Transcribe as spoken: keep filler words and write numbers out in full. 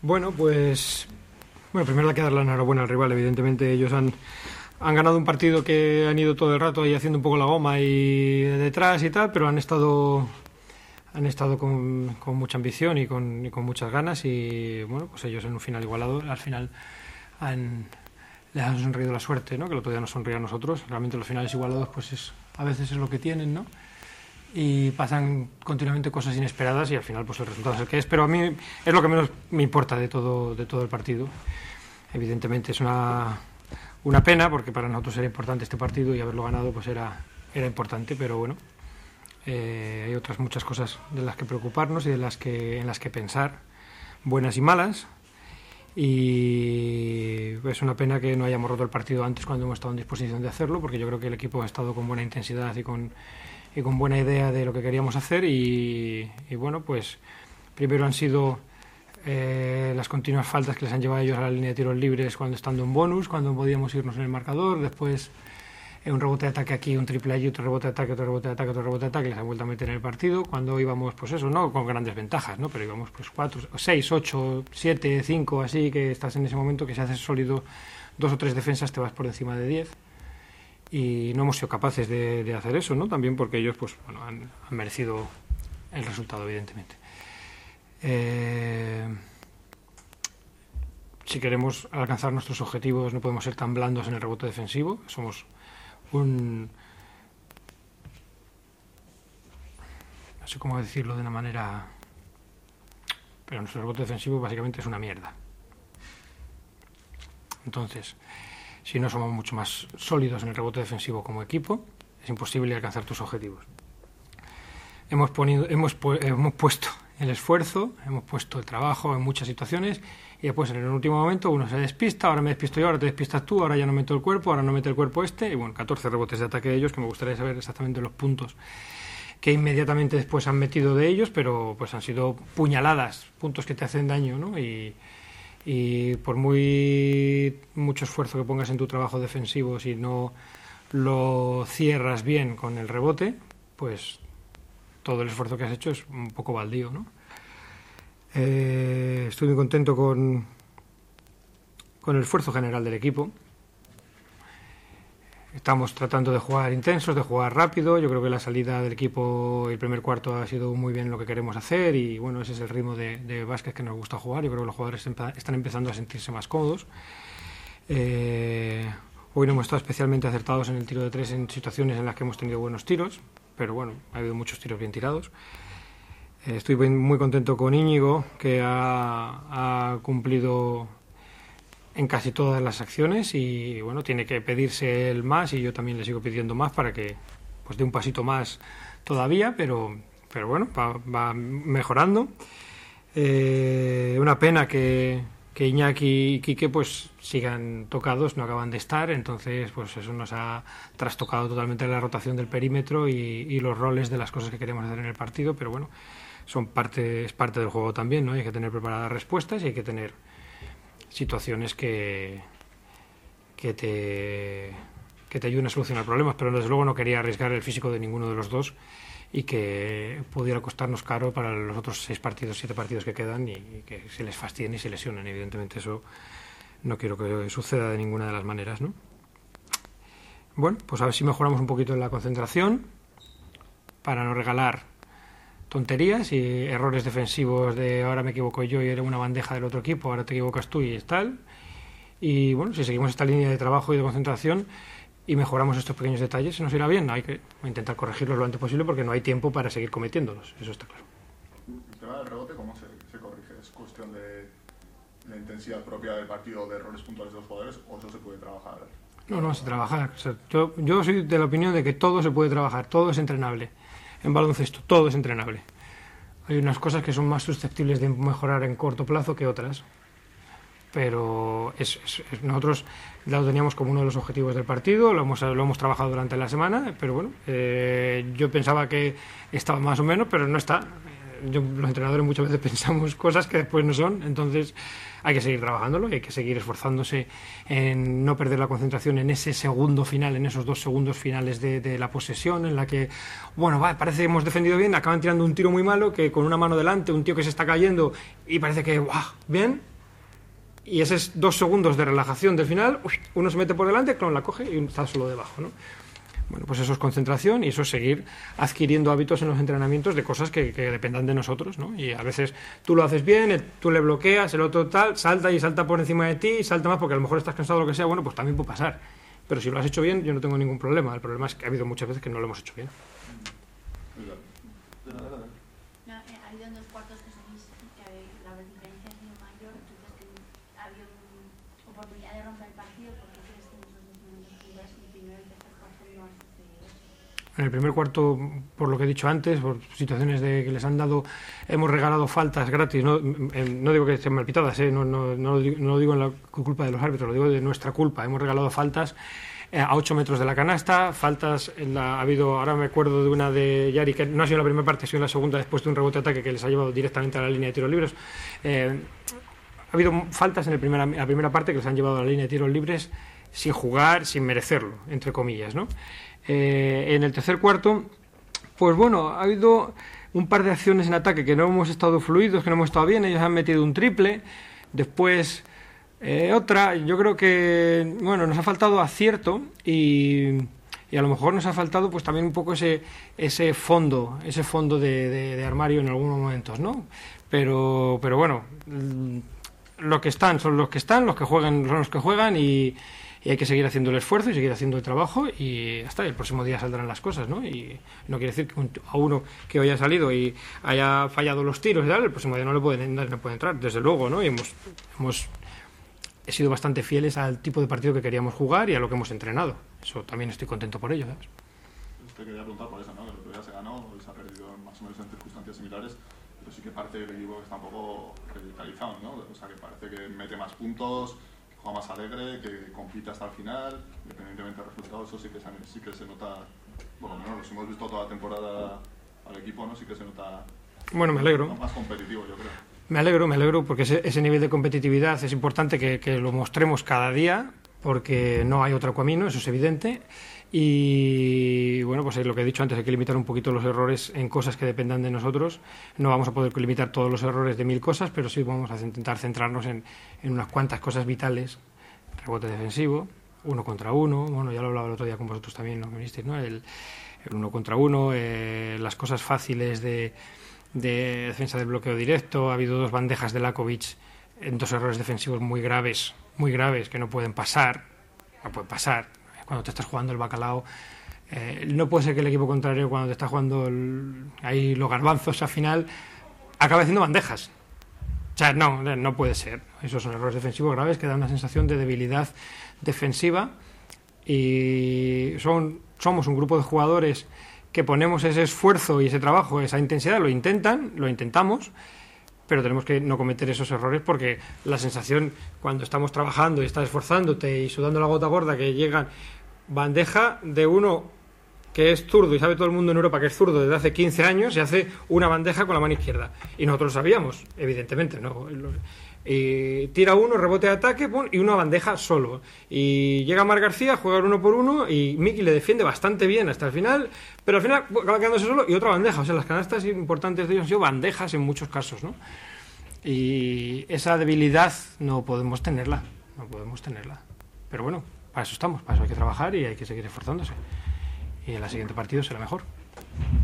Bueno, pues bueno, primero hay que dar la enhorabuena al rival. Evidentemente ellos han, han ganado un partido que han ido todo el rato ahí haciendo un poco la goma y detrás y tal, pero han estado han estado con, con mucha ambición y con, y con muchas ganas, y bueno, pues ellos en un final igualado al final han, les han sonreído la suerte, ¿no? Que el otro día nos sonría a nosotros. Realmente los finales igualados pues es, a veces es lo que tienen, ¿no? Y pasan continuamente cosas inesperadas y al final pues el resultado es el que es, pero a mí es lo que menos me importa de todo, de todo el partido. Evidentemente es una, una pena, porque para nosotros era importante este partido y haberlo ganado pues era, era importante, pero bueno, eh, hay otras muchas cosas de las que preocuparnos y de las que, en las que pensar, buenas y malas, y es una pena que no hayamos roto el partido antes cuando hemos estado en disposición de hacerlo, porque yo creo que el equipo ha estado con buena intensidad y con y con buena idea de lo que queríamos hacer, y, y bueno, pues primero han sido eh, las continuas faltas que les han llevado a ellos a la línea de tiros libres cuando estando en bonus, cuando podíamos irnos en el marcador, después eh, un rebote de ataque aquí, un triple allí, otro rebote de ataque, otro rebote de ataque, otro rebote de ataque, les han vuelto a meter en el partido, cuando íbamos, pues eso, no con grandes ventajas, ¿no? Pero íbamos pues cuatro, seis, ocho, siete, cinco, así, que estás en ese momento que si haces sólido dos o tres defensas te vas por encima de diez. Y no hemos sido capaces de, de hacer eso, ¿no? También porque ellos pues, bueno, han, han merecido el resultado, evidentemente. Eh, si queremos alcanzar nuestros objetivos no podemos ser tan blandos en el rebote defensivo. Somos un... no sé cómo decirlo de una manera... pero nuestro rebote defensivo básicamente es una mierda. Entonces... si no somos mucho más sólidos en el rebote defensivo como equipo, es imposible alcanzar tus objetivos. Hemos, ponido, hemos, hemos puesto el esfuerzo, hemos puesto el trabajo en muchas situaciones, y después en el último momento uno se despista, ahora me despisto yo, ahora te despistas tú, ahora ya no meto el cuerpo, ahora no mete el cuerpo este, y bueno, catorce rebotes de ataque de ellos, que me gustaría saber exactamente los puntos que inmediatamente después han metido de ellos, pero pues han sido puñaladas, puntos que te hacen daño, ¿no? Y... y por muy mucho esfuerzo que pongas en tu trabajo defensivo, si no lo cierras bien con el rebote, pues todo el esfuerzo que has hecho es un poco baldío, ¿no? Eh, estoy muy contento con, con el esfuerzo general del equipo. Estamos tratando de jugar intensos, de jugar rápido. Yo creo que la salida del equipo, el primer cuarto, ha sido muy bien lo que queremos hacer, y bueno, ese es el ritmo de, de básquet que nos gusta jugar. Yo creo que los jugadores están empezando a sentirse más cómodos. Eh, hoy no hemos estado especialmente acertados en el tiro de tres en situaciones en las que hemos tenido buenos tiros, pero bueno, ha habido muchos tiros bien tirados. Eh, estoy muy contento con Íñigo, que ha, ha cumplido en casi todas las acciones, y bueno, tiene que pedirse él más, y yo también le sigo pidiendo más para que pues dé un pasito más todavía, pero, pero bueno, va, va mejorando. Eh, una pena que, que Iñaki y Quique pues sigan tocados, no acaban de estar, entonces pues eso nos ha trastocado totalmente la rotación del perímetro y, y los roles de las cosas que queremos hacer en el partido, pero bueno, son parte, es parte del juego también, ¿no? Hay que tener preparadas respuestas y hay que tener situaciones que, que, te, que te ayuden a solucionar problemas, pero desde luego no quería arriesgar el físico de ninguno de los dos y que pudiera costarnos caro para los otros seis partidos, siete partidos que quedan, y, y que se les fastidien y se lesionen. Evidentemente eso no quiero que suceda de ninguna de las maneras, ¿no? Bueno, pues a ver si mejoramos un poquito en la concentración para no regalar tonterías y errores defensivos de ahora me equivoco yo y era una bandeja del otro equipo, ahora te equivocas tú y es tal. Y bueno, si seguimos esta línea de trabajo y de concentración y mejoramos estos pequeños detalles, se nos irá bien. Hay que intentar corregirlos lo antes posible porque no hay tiempo para seguir cometiéndolos, eso está claro. El tema del rebote, ¿cómo se, se corrige? ¿Es cuestión de la intensidad propia del partido, de errores puntuales de los jugadores, o eso se puede trabajar? No, no, se trabaja. O sea, yo, yo soy de la opinión de que todo se puede trabajar, todo es entrenable. En baloncesto, todo es entrenable. Hay unas cosas que son más susceptibles de mejorar en corto plazo que otras. Pero es, es, es, nosotros lo teníamos como uno de los objetivos del partido, lo hemos, lo hemos trabajado durante la semana, pero bueno, eh, yo pensaba que estaba más o menos, pero no está. Yo, los entrenadores muchas veces pensamos cosas que después no son, entonces hay que seguir trabajándolo y hay que seguir esforzándose en no perder la concentración en ese segundo final, en esos dos segundos finales de, de la posesión, en la que, bueno, va, parece que hemos defendido bien, acaban tirando un tiro muy malo, que con una mano delante, un tío que se está cayendo y parece que, ¡guau!, bien, y esos dos segundos de relajación del final, uno se mete por delante, clon la coge y está solo debajo, ¿no? Bueno, pues eso es concentración y eso es seguir adquiriendo hábitos en los entrenamientos de cosas que, que dependan de nosotros, ¿no? Y a veces tú lo haces bien, el, tú le bloqueas, el otro tal, salta y salta por encima de ti, salta más porque a lo mejor estás cansado o lo que sea, bueno, pues también puede pasar. Pero si lo has hecho bien, yo no tengo ningún problema. El problema es que ha habido muchas veces que no lo hemos hecho bien. No, ha habido en dos cuartos que sois, que la diferencia ha sido mayor, entonces que ha habido oportunidad de romper el partido, porque crees que en esos dos momentos que ibas el primero y el tercer cuarto no ha sucedido eso. En el primer cuarto, por lo que he dicho antes, por situaciones de que les han dado, hemos regalado faltas gratis. No, no digo que estén mal pitadas, ¿eh? no, no, no, lo digo, no lo digo en la culpa de los árbitros, lo digo de nuestra culpa. Hemos regalado faltas eh, a ocho metros de la canasta, faltas, en la, ha habido, ahora me acuerdo de una de Yari, que no ha sido en la primera parte, ha sido en la segunda, después de un rebote ataque que les ha llevado directamente a la línea de tiros libres. Eh, ha habido faltas en el primera, la primera parte que les han llevado a la línea de tiros libres sin jugar, sin merecerlo, entre comillas, ¿no? Eh, en el tercer cuarto, pues bueno, ha habido un par de acciones en ataque que no hemos estado fluidos, que no hemos estado bien, ellos han metido un triple, después eh, otra, yo creo que, bueno, nos ha faltado acierto y, y a lo mejor nos ha faltado pues también un poco ese, ese fondo, ese fondo de, de, de armario en algunos momentos, ¿no? Pero, pero bueno, los que están son los que están, los que juegan son los que juegan y y hay que seguir haciendo el esfuerzo y seguir haciendo el trabajo y hasta el próximo día saldrán las cosas, ¿no? Y no quiere decir que a uno que hoy haya salido y haya fallado los tiros y tal, el próximo día no le pueden, no puede entrar, desde luego, ¿no? Y hemos, hemos sido bastante fieles al tipo de partido que queríamos jugar y a lo que hemos entrenado. Eso también estoy contento por ello, ¿sabes? Te quería preguntar por eso, ¿no? Que el otro día se ganó, se ha perdido más o menos en circunstancias similares, pero sí que parte del equipo que está un poco revitalizado, ¿no? O sea, que parece que mete más puntos, juega más alegre, que compite hasta el final, independientemente del resultado. Eso sí que se, sí que se nota, bueno, menos los hemos visto toda la temporada al equipo, ¿no? Sí que se nota, bueno, me alegro. ¿no? Más competitivo, yo creo. Me alegro, me alegro, porque ese, ese nivel de competitividad es importante que, que lo mostremos cada día, porque no hay otro camino, eso es evidente. Y bueno, pues lo que he dicho antes, hay que limitar un poquito los errores en cosas que dependan de nosotros. No vamos a poder limitar todos los errores de mil cosas, pero sí vamos a intentar centrarnos en, en unas cuantas cosas vitales. Rebote defensivo, uno contra uno, bueno, ya lo hablaba el otro día con vosotros también, ¿no? ¿Vinisteis, no? El, el uno contra uno, eh, las cosas fáciles de, de defensa del bloqueo directo. Ha habido dos bandejas de Lakovic en dos errores defensivos muy graves, muy graves, que no pueden pasar, no pueden pasar. Cuando te estás jugando el bacalao, eh, no puede ser que el equipo contrario, cuando te está jugando el, ahí los garbanzos al final, acabe haciendo bandejas. O sea, no, no puede ser. Esos son errores defensivos graves que dan una sensación de debilidad defensiva y son, somos un grupo de jugadores que ponemos ese esfuerzo y ese trabajo, esa intensidad, lo intentan, lo intentamos, pero tenemos que no cometer esos errores porque la sensación cuando estamos trabajando y estás esforzándote y sudando la gota gorda que llegan bandeja de uno que es zurdo y sabe todo el mundo en Europa que es zurdo desde hace quince años y hace una bandeja con la mano izquierda y nosotros lo sabíamos, evidentemente, ¿no? Y tira uno, rebote de ataque, pum, y una bandeja solo y llega Marc García a jugar uno por uno y Miki le defiende bastante bien hasta el final, pero al final acaba quedándose solo y otra bandeja. O sea, las canastas importantes de ellos han sido bandejas en muchos casos, ¿no? Y esa debilidad no podemos tenerla, no podemos tenerla, pero bueno, para eso estamos, para eso hay que trabajar y hay que seguir esforzándose y en el siguiente partido será mejor.